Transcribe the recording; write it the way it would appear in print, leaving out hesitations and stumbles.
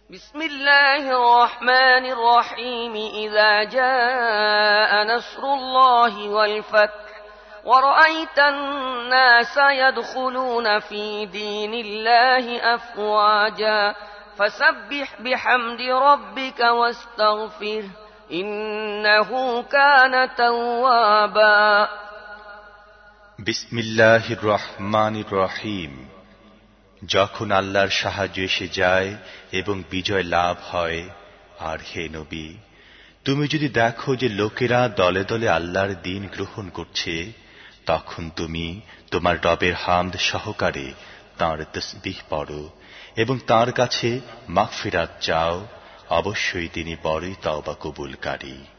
بسم الله الرحمن الرحيم إذا جاء نصر الله والفتح ورأيت الناس يدخلون في دين الله أفواجا فسبح بحمد ربك واستغفره إنه كان توابا বিসমিল্লাহির রহমানির রহিম। যখন আল্লাহর সাহায্য এসে যায় এবং বিজয় লাভ হয়, আর হে নবী, তুমি যদি দেখো যে লোকেরা দলে দলে আল্লাহর দ্বীন গ্রহণ করছে, তখন তুমি তোমার রবের হামদ সহকারে তাঁর তাসবিহ পড়ো এবং তাঁর কাছে মাগফিরাত চাও। অবশ্যই তিনি বড়ই তওবা কবুলকারী।